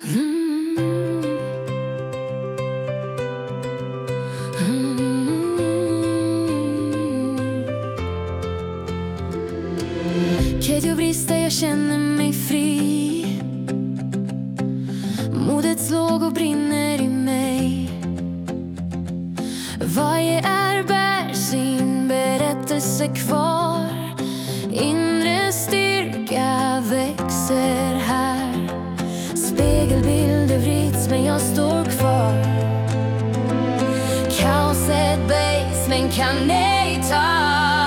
Kedjor brister, jag känner mig fri. Modets lågor brinner i mig. Varje är bär sin berättelse kvar. Inre styrka växer här. Spegelbilder vrids men jag står kvar. Kaoset böjs men kan ej ta.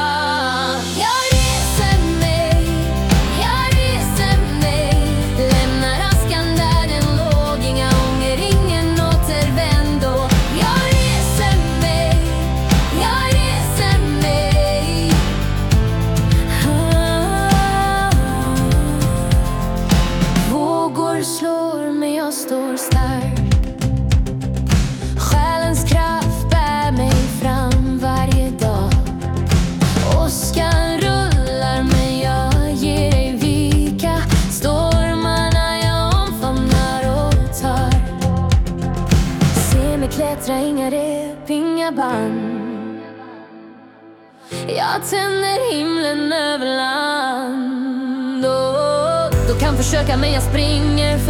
Slår men jag står stark. Själens kraft bär mig fram varje dag. Åskan rullar men jag ger dig vika. Stormarna jag omfamnar och tar. Se mig klättra, inga rep, inga band. Jag tänder himlen över land. Då kan försöka men jag springer